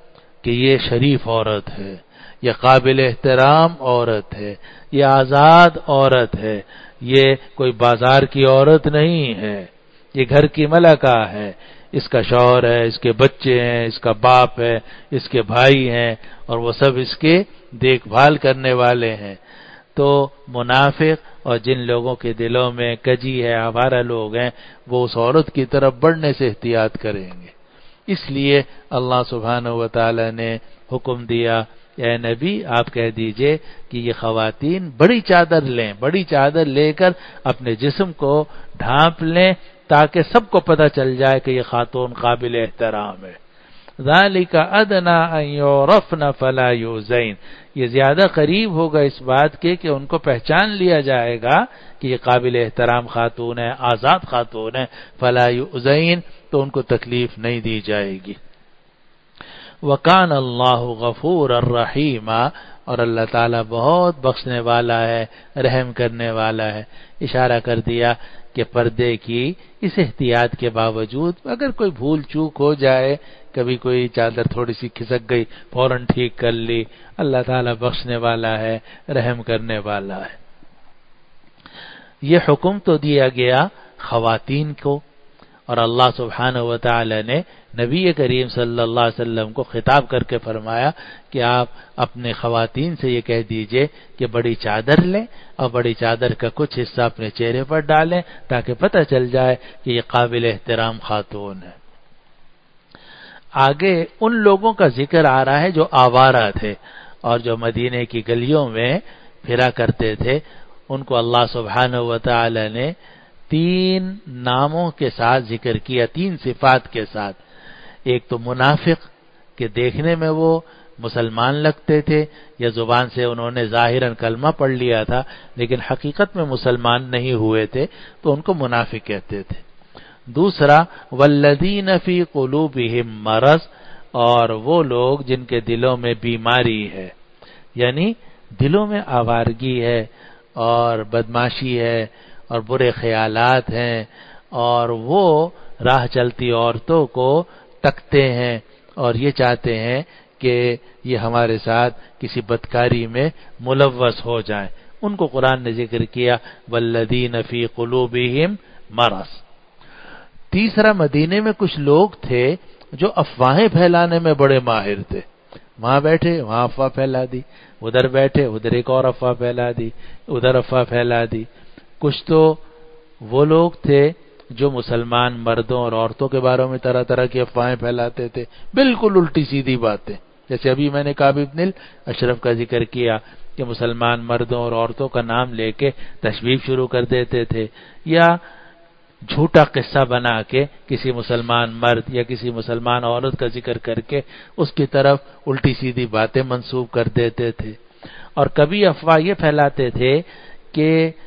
کہ یہ شریف عورت ہے، یہ قابل احترام عورت ہے، یہ آزاد عورت ہے، یہ کوئی بازار کی عورت نہیں ہے، یہ گھر کی ملکہ ہے، اس کا شوہر ہے، اس کے بچے ہیں، اس کا باپ ہے، اس کے بھائی ہیں اور وہ سب اس کے دیکھ بھال کرنے والے ہیں۔ تو منافق اور جن لوگوں کے دلوں میں کجی ہے، آوارہ لوگ ہیں، وہ اس عورت کی طرف بڑھنے سے احتیاط کریں گے۔ اس لیے اللہ سبحانہ و تعالی نے حکم دیا، اے نبی آپ کہہ دیجئے کہ یہ خواتین بڑی چادر لیں، بڑی چادر لے کر اپنے جسم کو ڈھانپ لیں تاکہ سب کو پتہ چل جائے کہ یہ خاتون قابل احترام ہے۔ ذالک ادنی ان یعرفن فلا یؤذین، یہ زیادہ قریب ہوگا اس بات کے کہ ان کو پہچان لیا جائے گا کہ یہ قابل احترام خاتون ہے، آزاد خاتون ہے، فلا یؤذین، تو ان کو تکلیف نہیں دی جائے گی۔ وَكَانَ اللَّهُ غَفُورًا رَحِيمًا، اور اللہ تعالیٰ بہت بخشنے والا ہے، رحم کرنے والا ہے۔ اشارہ کر دیا کہ پردے کی اس احتیاط کے باوجود اگر کوئی بھول چوک ہو جائے، کبھی کوئی چادر تھوڑی سی کھسک گئی، فوراً ٹھیک کر لی، اللہ تعالیٰ بخشنے والا ہے، رحم کرنے والا ہے۔ یہ حکم تو دیا گیا خواتین کو، اور اللہ سبحانہ و تعالی نے نبی کریم صلی اللہ علیہ وسلم کو خطاب کر کے فرمایا کہ آپ اپنے خواتین سے یہ کہہ دیجئے کہ بڑی چادر لیں اور بڑی چادر کا کچھ حصہ اپنے چہرے پر ڈالیں تاکہ پتہ چل جائے کہ یہ قابل احترام خاتون ہے۔ آگے ان لوگوں کا ذکر آ رہا ہے جو آوارہ تھے اور جو مدینے کی گلیوں میں پھرا کرتے تھے، ان کو اللہ سبحانہ و تعالی نے 3 ناموں کے ساتھ ذکر کیا، 3 صفات کے ساتھ۔ ایک تو منافق کہ دیکھنے میں وہ مسلمان لگتے تھے یا زبان سے انہوں نے ظاہراً کلمہ پڑھ لیا تھا لیکن حقیقت میں مسلمان نہیں ہوئے تھے، تو ان کو منافق کہتے تھے۔ دوسرا والذین فی قلوبہم مرض، اور وہ لوگ جن کے دلوں میں بیماری ہے، یعنی دلوں میں آوارگی ہے اور بدماشی ہے اور برے خیالات ہیں، اور وہ راہ چلتی عورتوں کو تکتے ہیں اور یہ چاہتے ہیں کہ یہ ہمارے ساتھ کسی بدکاری میں ملوث ہو جائیں، ان کو قرآن نے ذکر کیا والذین فی قلوبہم مرض۔ تیسرا مدینے میں کچھ لوگ تھے جو افواہیں پھیلانے میں بڑے ماہر تھے، وہاں بیٹھے وہاں افواہ پھیلا دی، ادھر بیٹھے ادھر ایک اور افواہ پھیلا دی، ادھر افواہ پھیلا دی۔ کچھ تو وہ لوگ تھے جو مسلمان مردوں اور عورتوں کے بارے میں طرح طرح کی افواہیں پھیلاتے تھے، بالکل الٹی سیدھی باتیں، جیسے ابھی میں نے کعب بن اشرف کا ذکر کیا کہ مسلمان مردوں اور عورتوں کا نام لے کے تشبیہ شروع کر دیتے تھے، یا جھوٹا قصہ بنا کے کسی مسلمان مرد یا کسی مسلمان عورت کا ذکر کر کے اس کی طرف الٹی سیدھی باتیں منسوب کر دیتے تھے۔ اور کبھی افواہ یہ پھیلاتے تھے کہ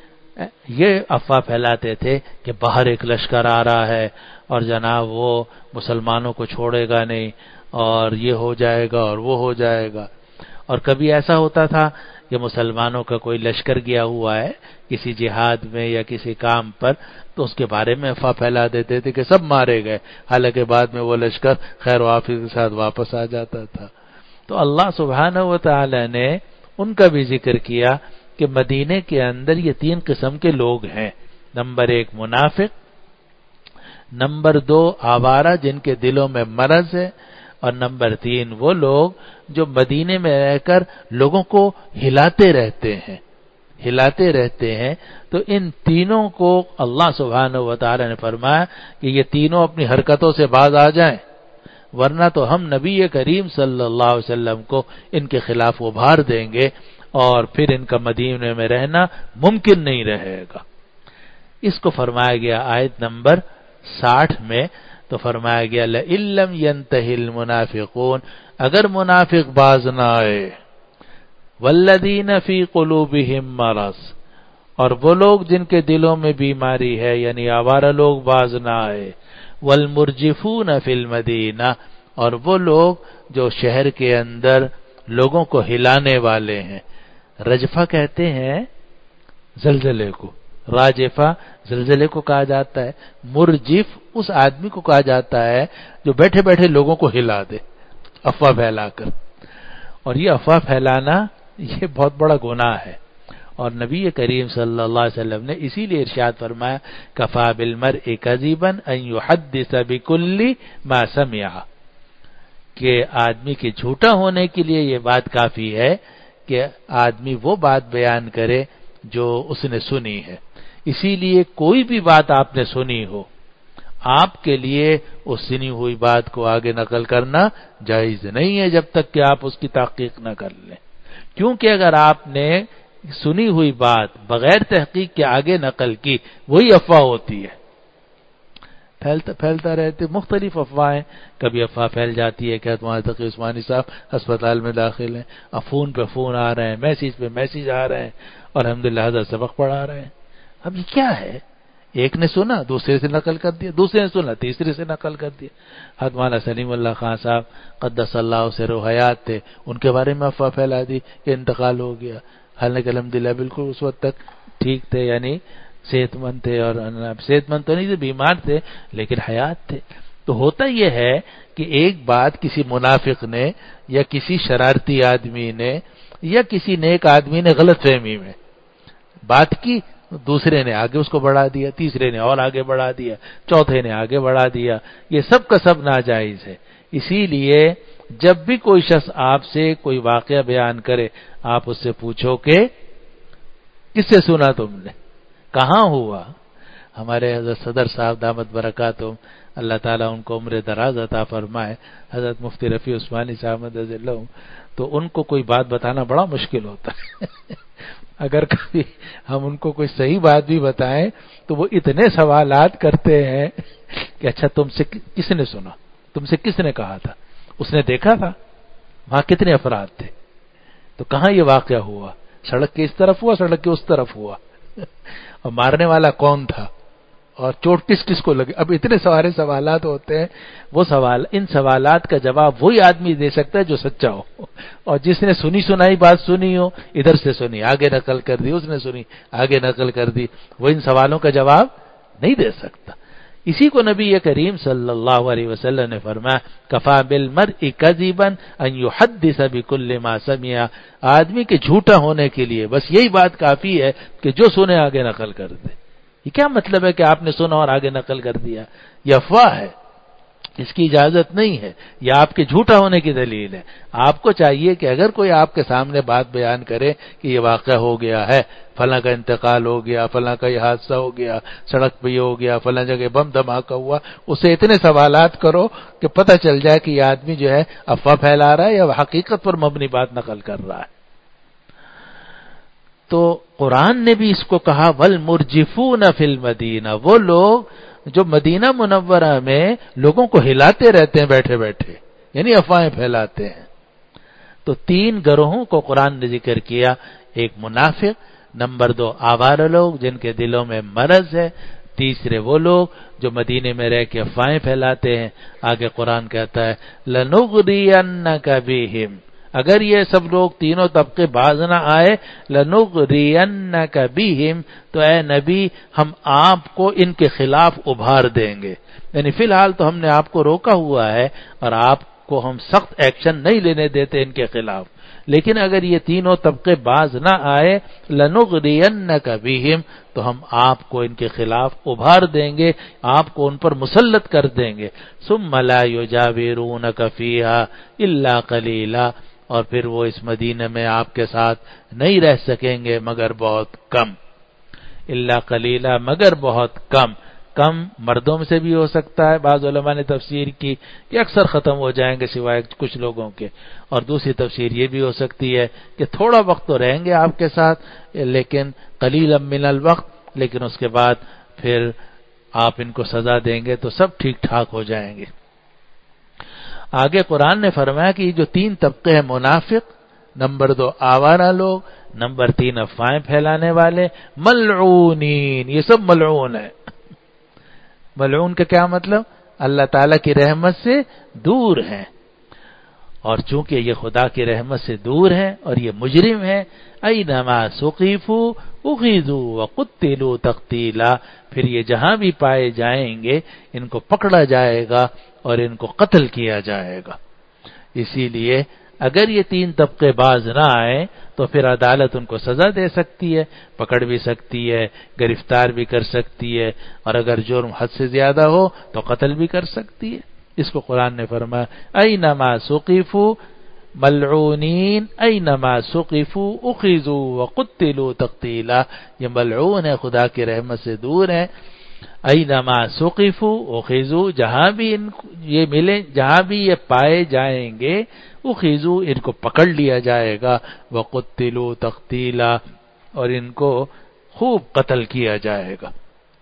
کہ باہر ایک لشکر آ رہا ہے اور جناب وہ مسلمانوں کو چھوڑے گا نہیں اور یہ ہو جائے گا اور وہ ہو جائے گا. اور کبھی ایسا ہوتا تھا کہ مسلمانوں کا کوئی لشکر گیا ہوا ہے کسی جہاد میں یا کسی کام پر، تو اس کے بارے میں افواہ پھیلا دیتے تھے کہ سب مارے گئے، حالانکہ بعد میں وہ لشکر خیر و عافیت کے ساتھ واپس آ جاتا تھا. تو اللہ سبحانہ و تعالی نے ان کا بھی ذکر کیا کہ مدینے کے اندر یہ 3 قسم کے لوگ ہیں. نمبر 1 منافق، نمبر 2 آوارہ جن کے دلوں میں مرض ہے، اور نمبر 3 وہ لوگ جو مدینے میں رہ کر لوگوں کو ہلاتے رہتے ہیں. تو ان تینوں کو اللہ سبحانہ و تعالی نے فرمایا کہ یہ تینوں اپنی حرکتوں سے باز آ جائیں، ورنہ تو ہم نبی کریم صلی اللہ علیہ وسلم کو ان کے خلاف ابھار دیں گے اور پھر ان کا مدینے میں رہنا ممکن نہیں رہے گا. اس کو فرمایا گیا آیت نمبر 60 میں، تو فرمایا گیا لَإِن لَّمْ يَنْتَهِ الْمُنَافِقُونَ، اگر منافق باز نہ آئے، وَالَّذِينَ فِي قُلُوبِهِم مَّرَضٌ، اور وہ لوگ جن کے دلوں میں بیماری ہے یعنی آوارہ لوگ باز نہ آئے، وَالْمُرْجِفُونَ فِي الْمَدِينَةِ، اور وہ لوگ جو شہر کے اندر لوگوں کو ہلانے والے ہیں. رجفہ کہتے ہیں زلزلے کو، راجفہ زلزلے کو کہا جاتا ہے، مرجف اس آدمی کو کہا جاتا ہے جو بیٹھے بیٹھے لوگوں کو ہلا دے افواہ پھیلا کر. اور یہ افواہ پھیلانا یہ بہت بڑا گناہ ہے، اور نبی کریم صلی اللہ علیہ وسلم نے اسی لیے ارشاد فرمایا کفا بالمرء کذبا ان یحدث بکل ما سمع، کہ آدمی کے جھوٹا ہونے کے لیے یہ بات کافی ہے کہ آدمی وہ بات بیان کرے جو اس نے سنی ہے. اسی لیے کوئی بھی بات آپ نے سنی ہو، آپ کے لیے اس سنی ہوئی بات کو آگے نقل کرنا جائز نہیں ہے جب تک کہ آپ اس کی تحقیق نہ کر لیں، کیونکہ اگر آپ نے سنی ہوئی بات بغیر تحقیق کے آگے نقل کی وہی افواہ ہوتی ہے. پھیلتا رہتے مختلف افواہیں، کبھی افواہ پھیل جاتی ہے کہ ہمارے تقی عثمانی صاحب ہسپتال میں داخل ہیں، اب فون پہ فون آ رہے ہیں، میسیج پہ میسیج آ رہے ہیں، اور الحمدللہ حضرت سبق پڑھا رہے ہیں. اب یہ کیا ہے؟ ایک نے سنا دوسرے سے نقل کر دیا، دوسرے نے سنا تیسرے سے نقل کر دیا. حضرت مولانا سلیم اللہ خان صاحب قدس اللہ سرہ حیات تھے، ان کے بارے میں افواہ پھیلا دی کہ انتقال ہو گیا، حالانکہ الحمدللہ بالکل اس وقت تک ٹھیک تھے، یعنی صحت مند تھے، اور صحت مند تو نہیں تھے، بیمار تھے لیکن حیات تھے. تو ہوتا یہ ہے کہ ایک بات کسی منافق نے یا کسی شرارتی آدمی نے یا کسی نیک آدمی نے غلط فہمی میں بات کی، دوسرے نے آگے اس کو بڑھا دیا، تیسرے نے اور آگے بڑھا دیا، چوتھے نے آگے بڑھا دیا. یہ سب کا سب ناجائز ہے. اسی لیے جب بھی کوئی شخص آپ سے کوئی واقعہ بیان کرے، آپ اس سے پوچھو کہ کس سے سنا تم نے، کہاں ہوا. ہمارے حضرت صدر صاحب دامت برکاتہم، اللہ تعالیٰ ان کو عمر دراز عطا فرمائے، حضرت مفتی رفیع عثمانی صاحب مدد اللہ، تو ان کو کوئی بات بتانا بڑا مشکل ہوتا ہے. اگر کبھی ہم ان کو کوئی صحیح بات بھی بتائیں تو وہ اتنے سوالات کرتے ہیں کہ اچھا تم سے کس نے سنا، تم سے کس نے کہا تھا، اس نے دیکھا تھا، وہاں کتنے افراد تھے، تو کہاں یہ واقعہ ہوا، سڑک کے اس طرف ہوا، سڑک کے اس طرف ہوا، اور مارنے والا کون تھا، اور چوٹ کس کس کو لگے. اب اتنے سارے سوالات ہوتے ہیں. وہ ان سوالات کا جواب وہی آدمی دے سکتا ہے جو سچا ہو، اور جس نے سنی سنائی بات سنی ہو، ادھر سے سنی آگے نقل کر دی، اس نے سنی آگے نقل کر دی، وہ ان سوالوں کا جواب نہیں دے سکتا. اسی کو نبی کریم صلی اللہ علیہ وسلم نے فرمایا کفا بالمرء کذبا ان یحدث بکل ما سمع، آدمی کے جھوٹا ہونے کے لیے بس یہی بات کافی ہے کہ جو سنے آگے نقل کر دے. یہ کیا مطلب ہے کہ آپ نے سنا اور آگے نقل کر دیا؟ یہ افواہ ہے، اس کی اجازت نہیں ہے، یہ آپ کے جھوٹا ہونے کی دلیل ہے. آپ کو چاہیے کہ اگر کوئی آپ کے سامنے بات بیان کرے کہ یہ واقعہ ہو گیا ہے، فلاں کا انتقال ہو گیا، فلاں کا یہ حادثہ ہو گیا، سڑک پہ یہ ہو گیا، فلاں جگہ بم دھماکہ ہوا، اسے اتنے سوالات کرو کہ پتہ چل جائے کہ یہ آدمی جو ہے افواہ پھیلا رہا ہے یا حقیقت پر مبنی بات نقل کر رہا ہے. تو قرآن نے بھی اس کو کہا والمرجفون فی المدینہ، وہ لوگ جو مدینہ منورہ میں لوگوں کو ہلاتے رہتے ہیں بیٹھے بیٹھے، یعنی افواہیں پھیلاتے ہیں. تو تین گروہوں کو قرآن نے ذکر کیا، ایک منافق، نمبر 2 آوارہ لوگ جن کے دلوں میں مرض ہے، تیسرے وہ لوگ جو مدینے میں رہ کے افواہیں پھیلاتے ہیں۔ آگے قرآن کہتا ہے لَنُغْرِيَنَّكَ بِهِمْ، اگر یہ سب لوگ تینوں طبقے باز نہ آئے، لَنُغْرِيَنَّكَ بِهِمْ، تو اے نبی ہم آپ کو ان کے خلاف ابھار دیں گے، یعنی فی الحال تو ہم نے آپ کو روکا ہوا ہے اور آپ کو ہم سخت ایکشن نہیں لینے دیتے ان کے خلاف، لیکن اگر یہ تینوں طبقے باز نہ آئے، لَنُغْرِيَنَّكَ بِهِمْ، تو ہم آپ کو ان کے خلاف ابھار دیں گے، آپ کو ان پر مسلط کر دیں گے۔ ثُمَّ لَا يُجَاوِرُونَكَ فِيهَا إِلَّا قَلِيلًا، اور پھر وہ اس مدینہ میں آپ کے ساتھ نہیں رہ سکیں گے مگر بہت کم، الا قلیلا، مگر بہت کم۔ کم مردوں میں سے بھی ہو سکتا ہے، بعض علماء نے تفسیر کی کہ اکثر ختم ہو جائیں گے سوائے کچھ لوگوں کے، اور دوسری تفسیر یہ بھی ہو سکتی ہے کہ تھوڑا وقت تو رہیں گے آپ کے ساتھ، لیکن قلیلا من الوقت، لیکن اس کے بعد پھر آپ ان کو سزا دیں گے تو سب ٹھیک ٹھاک ہو جائیں گے۔ آگے قرآن نے فرمایا کہ یہ جو تین طبقے ہیں، منافق، نمبر 2 آوارہ لوگ، نمبر 3 افواہیں پھیلانے والے، ملعونین، یہ سب ملعون ہیں۔ ملعون کا کیا مطلب؟ اللہ تعالیٰ کی رحمت سے دور ہیں، اور چونکہ یہ خدا کی رحمت سے دور ہیں اور یہ مجرم ہیں، اینما ثقفوا اخذوا وقتلوا تقتیلا، پھر یہ جہاں بھی پائے جائیں گے ان کو پکڑا جائے گا اور ان کو قتل کیا جائے گا۔ اسی لیے اگر یہ تین طبقے باز نہ آئے تو پھر عدالت ان کو سزا دے سکتی ہے، پکڑ بھی سکتی ہے، گرفتار بھی کر سکتی ہے، اور اگر جرم حد سے زیادہ ہو تو قتل بھی کر سکتی ہے۔ اس کو قرآن نے فرمایا اینما ثقفوا ملعونین اینما ثقفوا اخذوا وقتلوا تقتیلا، یہ ملعون ہے، خدا کی رحمت سے دور ہیں۔ اینما ثقفوا اخذوا، جہاں بھی یہ ملے، جہاں بھی یہ پائے جائیں گے، اخذوا، ان کو پکڑ لیا جائے گا، وقتلوا تقتیلا، اور ان کو خوب قتل کیا جائے گا۔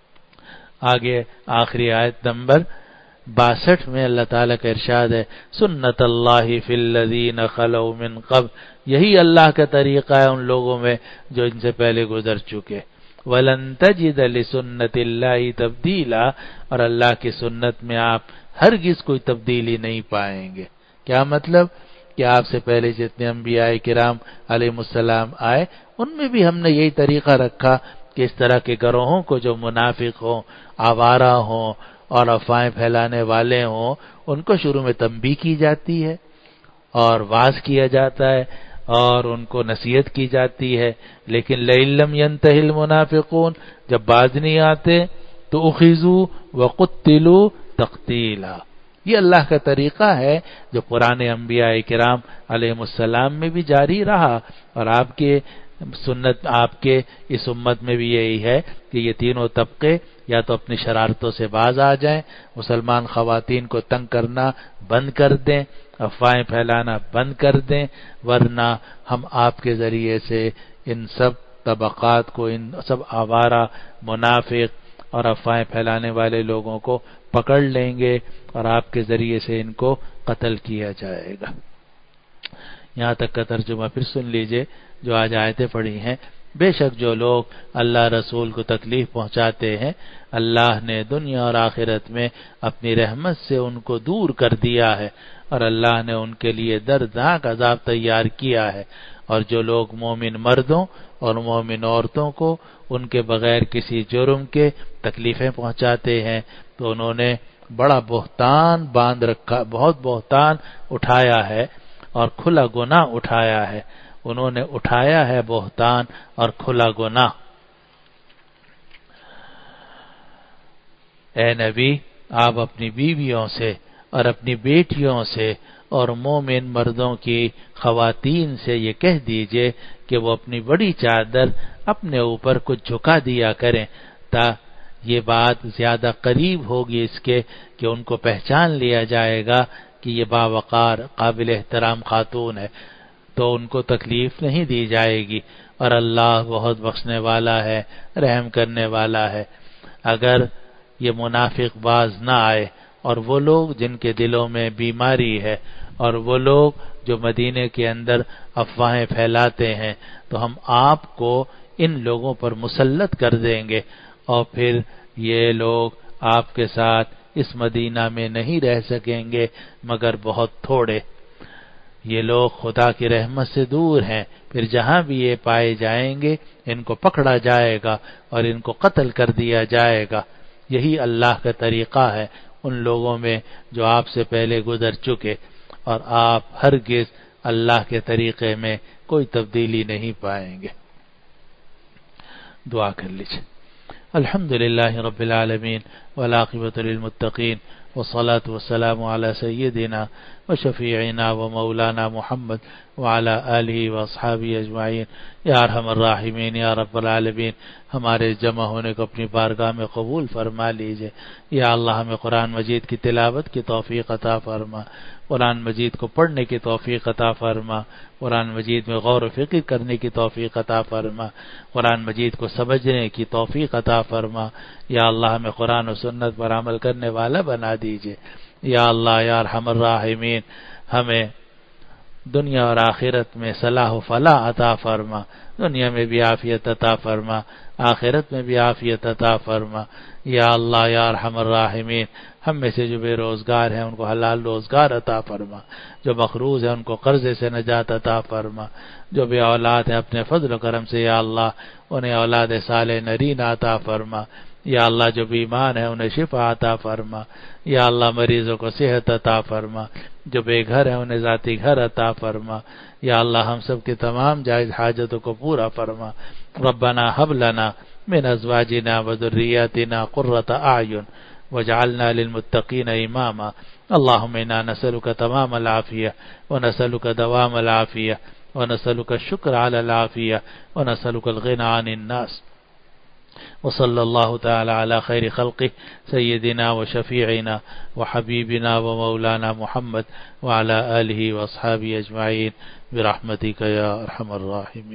آگے آخری آیت نمبر 62 میں اللہ تعالیٰ کا ارشاد ہے سنت اللہ فی الذین خلو من قبل، یہی اللہ کا طریقہ ہے ان لوگوں میں جو ان سے پہلے گزر چکے، وَلَن تَجِدَ لِسُنَّتِ اللَّهِ تَبْدِيلًا، اور اللہ کی سنت میں آپ ہرگز کوئی تبدیلی نہیں پائیں گے۔ کیا مطلب؟ کہ آپ سے پہلے جتنے انبیاء کرام علیہ السلام آئے ان میں بھی ہم نے یہی طریقہ رکھا کہ اس طرح کے گروہوں کو جو منافق ہوں، آوارہ ہوں اور افواہیں پھیلانے والے ہوں، ان کو شروع میں تنبیہ کی جاتی ہے اور واعظ کیا جاتا ہے اور ان کو نصیحت کی جاتی ہے، لیکن لَئِن لَّمْ يَنْتَهِ الْمُنَافِقُونَ، جب باز نہیں آتے تو اخذوا وقتلوا تقتیلا۔ یہ اللہ کا طریقہ ہے جو پرانے انبیاء کرام علیہ السلام میں بھی جاری رہا، اور آپ کے سنت، آپ کے اس امت میں بھی یہی ہے کہ یہ تینوں طبقے یا تو اپنی شرارتوں سے باز آ جائیں، مسلمان خواتین کو تنگ کرنا بند کر دیں، افواہیں پھیلانا بند کر دیں، ورنہ ہم آپ کے ذریعے سے ان سب طبقات کو، ان سب آوارہ، منافق اور افواہیں پھیلانے والے لوگوں کو پکڑ لیں گے اور آپ کے ذریعے سے ان کو قتل کیا جائے گا۔ یہاں تک کا ترجمہ پھر سن لیجئے جو آج آیتیں پڑھی ہیں۔ بے شک جو لوگ اللہ رسول کو تکلیف پہنچاتے ہیں، اللہ نے دنیا اور آخرت میں اپنی رحمت سے ان کو دور کر دیا ہے، اور اللہ نے ان کے لیے دردناک عذاب تیار کیا ہے۔ اور جو لوگ مومن مردوں اور مومن عورتوں کو ان کے بغیر کسی جرم کے تکلیفیں پہنچاتے ہیں تو انہوں نے بڑا بہتان باندھ رکھا، بہت بہتان اٹھایا ہے اور کھلا گناہ اٹھایا ہے، انہوں نے اٹھایا ہے بہتان اور کھلا گناہ۔ اے نبی، آپ اپنی بیویوں سے اور اپنی بیٹیوں سے اور مومن مردوں کی خواتین سے یہ کہہ دیجئے کہ وہ اپنی بڑی چادر اپنے اوپر کچھ جھکا دیا کریں، تا یہ بات زیادہ قریب ہوگی اس کے کہ ان کو پہچان لیا جائے گا کہ یہ باوقار قابل احترام خاتون ہے، تو ان کو تکلیف نہیں دی جائے گی، اور اللہ بہت بخشنے والا ہے، رحم کرنے والا ہے۔ اگر یہ منافق باز نہ آئے، اور وہ لوگ جن کے دلوں میں بیماری ہے، اور وہ لوگ جو مدینے کے اندر افواہیں پھیلاتے ہیں، تو ہم آپ کو ان لوگوں پر مسلط کر دیں گے، اور پھر یہ لوگ آپ کے ساتھ اس مدینہ میں نہیں رہ سکیں گے مگر بہت تھوڑے۔ یہ لوگ خدا کی رحمت سے دور ہیں، پھر جہاں بھی یہ پائے جائیں گے ان کو پکڑا جائے گا اور ان کو قتل کر دیا جائے گا۔ یہی اللہ کا طریقہ ہے ان لوگوں میں جو آپ سے پہلے گزر چکے، اور آپ ہرگز اللہ کے طریقے میں کوئی تبدیلی نہیں پائیں گے۔ دعا کر لیجیے۔ الحمدللہ رب العالمین والعاقبۃ للمتقین والصلاة والسلام علی سیدنا وشفیعنا ومولانا محمد وعلی آلہ واصحابہ اجمعین۔ یا ارحم الراحمین یا رب العالمین، ہمارے جمع ہونے کو اپنی بارگاہ میں قبول فرما لیجئے۔ یا اللہ ہمیں قرآن مجید کی تلاوت کی توفیق عطا فرما، قرآن مجید کو پڑھنے کی توفیق عطا فرما، قرآن مجید میں غور و فکر کرنے کی توفیق عطا فرما، قرآن مجید کو سمجھنے کی توفیق عطا فرما۔ یا اللہ ہمیں قرآن و سنت پر عمل کرنے والا بنا دیجئے۔ یا اللہ یا ارحم الراحمین، ہمیں دنیا اور آخرت میں صلاح و فلاح عطا فرما، دنیا میں بھی عافیت عطا فرما، آخرت میں بھی عافیت عطا فرما۔ یا اللہ یا ارحم الراحمین، ہم میں سے جو بے روزگار ہیں ان کو حلال روزگار عطا فرما، جو مقروض ہیں ان کو قرضے سے نجات عطا فرما، جو بے اولاد ہیں اپنے فضل و کرم سے یا اللہ انہیں اولاد صالح نرین عطا فرما۔ یا اللہ جو بیمار ہیں انہیں شفا عطا فرما۔ یا اللہ مریضوں کو صحت عطا فرما، جو بے گھر ہیں انہیں ذاتی گھر عطا فرما۔ یا اللہ ہم سب کے تمام جائز حاجتوں کو پورا فرما۔ ربنا هب لنا من ازواجنا وذرياتنا قرة اعين واجعلنا للمتقين اماما۔ اللهم انا نسألك تمام العافية ونسألك دوام العافية ونسألك الشكر على العافية ونسألك الغنى عن الناس۔ وصلى الله تعالى على خير خلقه سيدنا وشفيعنا وحبيبنا ومولانا محمد وعلى آله وأصحابه أجمعين برحمتك يا أرحم الراحمين۔